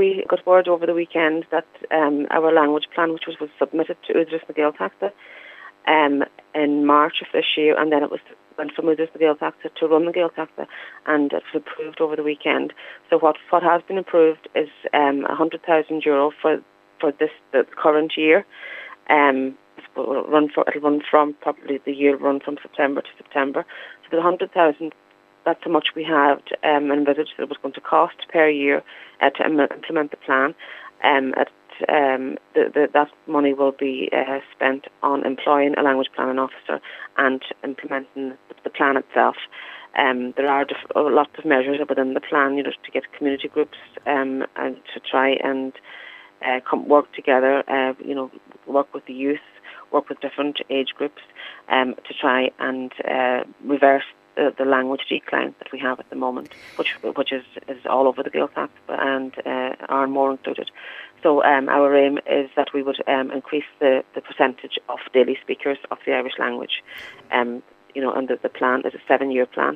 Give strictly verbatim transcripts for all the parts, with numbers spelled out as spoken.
we got word over the weekend that um, our language plan, which was, was submitted to Údarás na Gaeltachta um, in March of this year, and then it was went from Údarás na Gaeltachta to Run na Gaeltachta, and it was approved over the weekend. So what what has been approved is um, one hundred thousand euro for for this the current year. Um, it'll run for it'll run from probably the year will run from September to September. So the one hundred thousand. That's how much we had um, envisaged that it was going to cost per year uh, to Im- implement the plan. Um, at, um, the, the, that money will be uh, spent on employing a language planning officer and implementing the, the plan itself. Um, there are diff- lots of measures within the plan, you know, to get community groups um, and to try and uh, come work together. Uh, you know, work with the youth, work with different age groups um, to try and uh, reverse The, the language decline that we have at the moment, which which is, is all over the Gaeltacht and uh, are more included. So um, our aim is that we would um, increase the, the percentage of daily speakers of the Irish language. Um, you know, and the, the plan is a seven-year plan.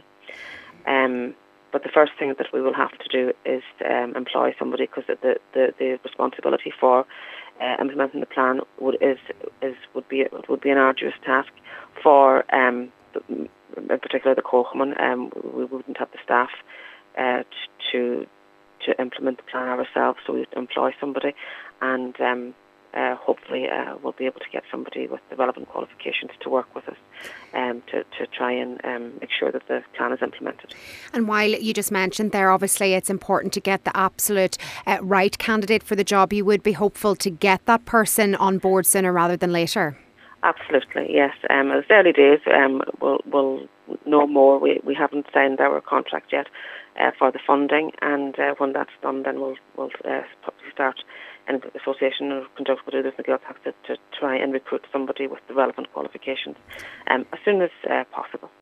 Um, but the first thing that we will have to do is um, employ somebody, because the, the, the responsibility for uh, implementing the plan would is is would be would be an arduous task for. Um, in particular the Coachman, um, we wouldn't have the staff uh, to to implement the plan ourselves, so we'd employ somebody, and um, uh, hopefully uh, we'll be able to get somebody with the relevant qualifications to work with us um, to, to try and um, make sure that the plan is implemented. And while you just mentioned there, obviously it's important to get the absolute uh, right candidate for the job, you would be hopeful to get that person on board sooner rather than later? Absolutely, yes. Um, it's early days. Um, we'll, we'll know more. We we haven't signed our contract yet uh, for the funding, and uh, when that's done, then we'll we'll uh, start an association or conduct with Údarás na Gaeltachta to, to try and recruit somebody with the relevant qualifications um, as soon as uh, possible.